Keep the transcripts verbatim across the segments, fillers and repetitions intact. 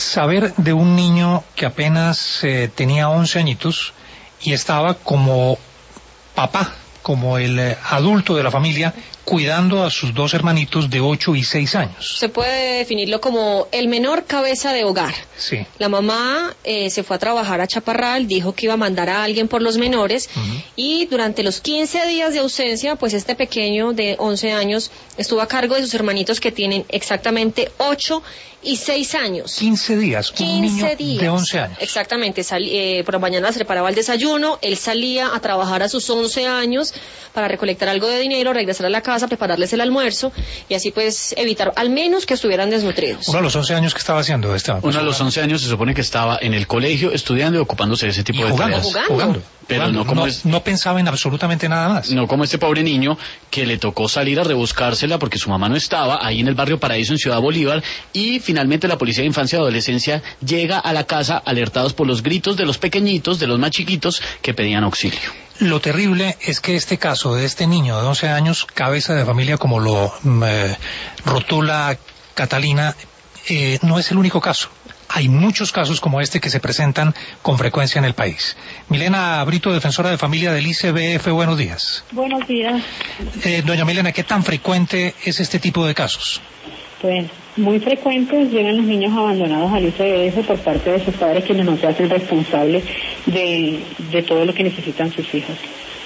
saber de un niño que apenas eh, tenía once añitos y estaba como papá, como el eh, adulto de la familia, cuidando a sus dos hermanitos de ocho y seis años. Se puede definirlo como el menor cabeza de hogar. Sí. La mamá eh, se fue a trabajar a Chaparral, dijo que iba a mandar a alguien por los menores, uh-huh. y durante los quince días de ausencia, pues este pequeño de once años estuvo a cargo de sus hermanitos que tienen exactamente ocho y seis años. quince días, un quince niño días. de once años. Exactamente, sal, eh, por la mañana se preparaba el desayuno, él salía a trabajar a sus once años para recolectar algo de dinero, regresar a la casa, prepararles el almuerzo y así pues evitar al menos que estuvieran desnutridos. Uno a los once años que estaba haciendo esta. Uno a los once años se supone que estaba en el colegio estudiando y ocupándose de ese tipo y de jugando, tareas. Jugando, jugando. Pero jugando. no como no, es... no pensaba en absolutamente nada más. No como este pobre niño que le tocó salir a rebuscársela porque su mamá no estaba ahí en el barrio Paraíso en Ciudad Bolívar y finalmente la Policía de Infancia y Adolescencia llega a la casa alertados por los gritos de los pequeñitos, de los más chiquitos que pedían auxilio. Lo terrible es que este caso de este niño de once años, cabeza de familia como lo eh, rotula Catalina, eh, no es el único caso. Hay muchos casos como este que se presentan con frecuencia en el país. Milena Brito, defensora de familia del I C B F, buenos días. Buenos días. Eh, doña Milena, ¿qué tan frecuente es este tipo de casos? Pues muy frecuentes llegan los niños abandonados al I C B F por parte de sus padres, quienes no se hacen responsables de, de todo lo que necesitan sus hijos.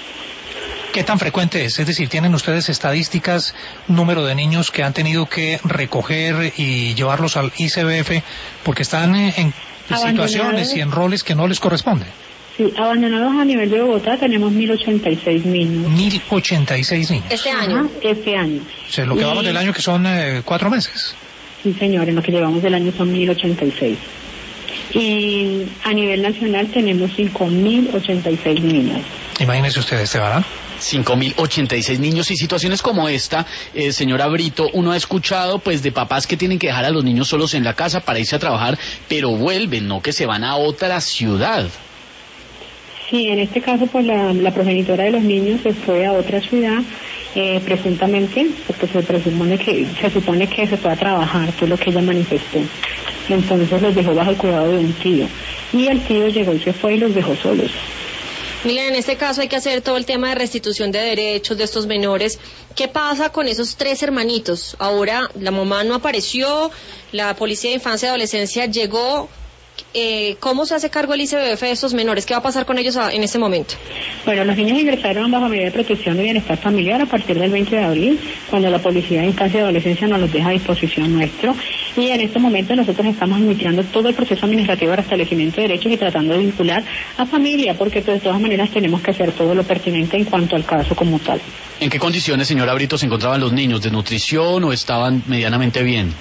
¿Qué tan frecuente es? Es decir, ¿tienen ustedes estadísticas, número de niños que han tenido que recoger y llevarlos al I C B F porque están en situaciones y en roles que no les corresponden? Sí, abandonados a nivel de Bogotá tenemos mil ochenta y seis niños. mil ochenta y seis niños. Este año. Ajá, este año. O sea, lo que y... vamos del año que son eh, cuatro meses. Sí, señor, en lo que llevamos del año son mil ochenta y seis. Y a nivel nacional tenemos cinco mil ochenta y seis niños. Imagínese usted, Esteban. cinco mil ochenta y seis niños y situaciones como esta, eh, señora Brito, uno ha escuchado pues de papás que tienen que dejar a los niños solos en la casa para irse a trabajar, pero vuelven, no que se van a otra ciudad. Sí, en este caso pues la, la progenitora de los niños se fue a otra ciudad, eh, presuntamente, porque se presupone que se supone que se fue a trabajar, fue lo que ella manifestó. Entonces los dejó bajo el cuidado de un tío y el tío llegó y se fue y los dejó solos. Mira, en este caso hay que hacer todo el tema de restitución de derechos de estos menores. ¿Qué pasa con esos tres hermanitos? Ahora la mamá no apareció, la Policía de Infancia y Adolescencia llegó. Eh, ¿Cómo se hace cargo el I C B F de estos menores? ¿Qué va a pasar con ellos a, en este momento? Bueno, los niños ingresaron bajo medida de protección y bienestar familiar a partir del veinte de abril, cuando la Policía de Infancia y Adolescencia nos los deja a disposición nuestro. Y en este momento nosotros estamos iniciando todo el proceso administrativo de restablecimiento de derechos y tratando de vincular a familia, porque pues, de todas maneras tenemos que hacer todo lo pertinente en cuanto al caso como tal. ¿En qué condiciones, señora Brito, se encontraban los niños? ¿De nutrición o estaban medianamente bien?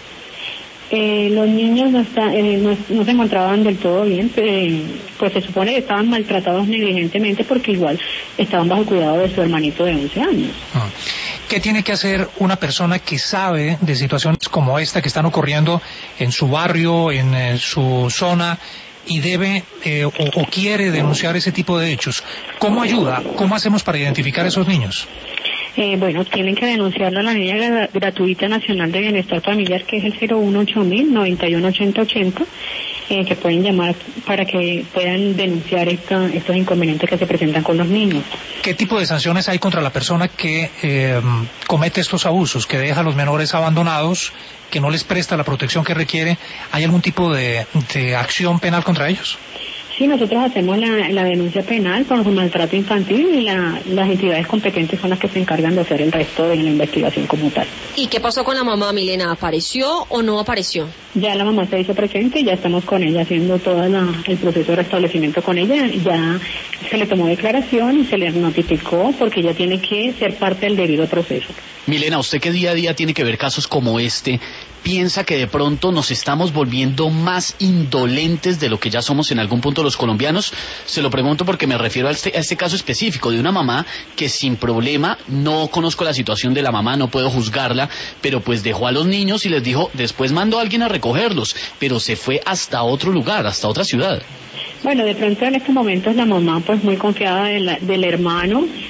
Eh, los niños no, está, eh, no, no se encontraban del todo bien, eh, pues se supone que estaban maltratados negligentemente porque igual estaban bajo cuidado de su hermanito de once años. ¿Qué tiene que hacer una persona que sabe de situaciones como esta que están ocurriendo en su barrio, en eh, su zona, y debe eh, o, o quiere denunciar ese tipo de hechos? ¿Cómo ayuda? ¿Cómo hacemos para identificar a esos niños? Eh, bueno, tienen que denunciarlo a la línea gratuita nacional de bienestar familiar, que es el cero uno ocho mil noventa y uno ochenta ochenta, eh, que pueden llamar para que puedan denunciar esta, estos inconvenientes que se presentan con los niños. ¿Qué tipo de sanciones hay contra la persona que eh, comete estos abusos, que deja a los menores abandonados, que no les presta la protección que requiere? ¿Hay algún tipo de, de acción penal contra ellos? Sí, nosotros hacemos la, la denuncia penal por maltrato infantil y la, las entidades competentes son las que se encargan de hacer el resto de la investigación como tal. ¿Y qué pasó con la mamá, Milena? ¿Apareció o no apareció? Ya la mamá se hizo presente, ya estamos con ella haciendo todo el proceso de restablecimiento con ella, ya se le tomó declaración y se le notificó porque ella tiene que ser parte del debido proceso. Milena, usted que día a día tiene que ver casos como este, ¿piensa que de pronto nos estamos volviendo más indolentes de lo que ya somos en algún punto los colombianos? Se lo pregunto porque me refiero a este, a este caso específico de una mamá que sin problema, no conozco la situación de la mamá, no puedo juzgarla, pero pues dejó a los niños y les dijo, después mandó a alguien a recogerlos, pero se fue hasta otro lugar, hasta otra ciudad. Bueno, de pronto en estos momentos la mamá pues muy confiada de la, del hermano,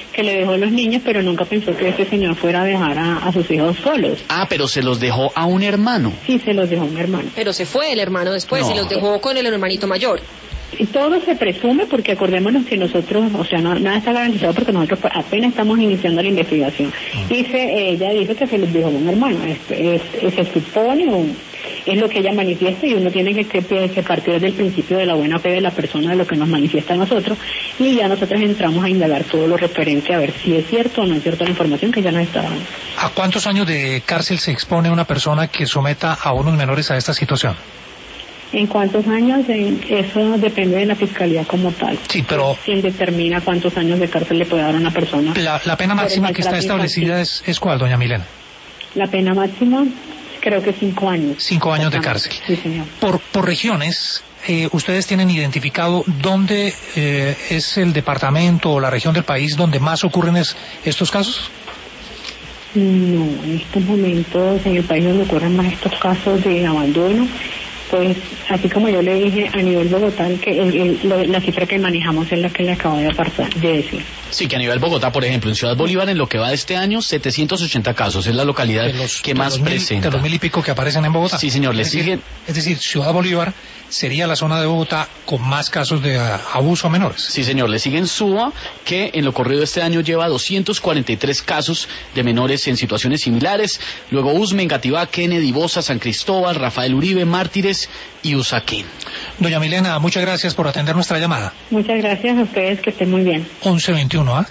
que le dejó los niños, pero nunca pensó que ese señor fuera a dejar a, a sus hijos solos. Ah, pero se los dejó a un hermano. Sí, se los dejó a un hermano. Pero se fue el hermano después No. y los dejó con el hermanito mayor. Y todo se presume porque acordémonos que nosotros, o sea, no, nada está garantizado porque nosotros apenas estamos iniciando la investigación. Dice, ella dice que se los dejó a un hermano, es, es, es- se supone, o es lo que ella manifiesta y uno tiene que, que, que partir desde el principio de la buena fe de la persona de lo que nos manifiesta a nosotros y ya nosotros entramos a indagar todo lo referente a ver si es cierto o no es cierta la información que ella nos está dando. ¿A cuántos años de cárcel se expone una persona que someta a unos menores a esta situación? ¿En cuántos años? En- eso depende de la fiscalía como tal. Sí, pero- Quien determina cuántos años de cárcel le puede dar a una persona. La, la pena Por el máxima que está maltrato establecida es, es ¿cuál, doña Milena? La pena máxima, creo que cinco años. Cinco años de cárcel. Sí, señor. Por, por regiones, eh, ¿ustedes tienen identificado dónde eh, es el departamento o la región del país donde más ocurren es- estos casos? No, en estos momentos en el país donde ocurren más estos casos de abandono, pues así como yo le dije a nivel Bogotá, que el- el- lo- la cifra que manejamos es la que le acabo de, apartar, de decir. Sí, que a nivel Bogotá, por ejemplo, en Ciudad Bolívar, en lo que va de este año, setecientos ochenta casos. Es la localidad De los, que de más los mil- presenta. de los mil y pico que aparecen en Bogotá. Sí, señor, le es decir, siguen- Es decir, Ciudad Bolívar sería la zona de Bogotá con más casos de ah, abuso a menores. Sí, señor, le siguen Suba, que en lo corrido de este año lleva doscientos cuarenta y tres casos de menores en situaciones similares. Luego Usme, Engativá, Kennedy, Bosa, San Cristóbal, Rafael Uribe, Mártires y Usaquén. Doña Milena, muchas gracias por atender nuestra llamada. Muchas gracias a ustedes, que estén muy bien. once veintiuno, ¿ah?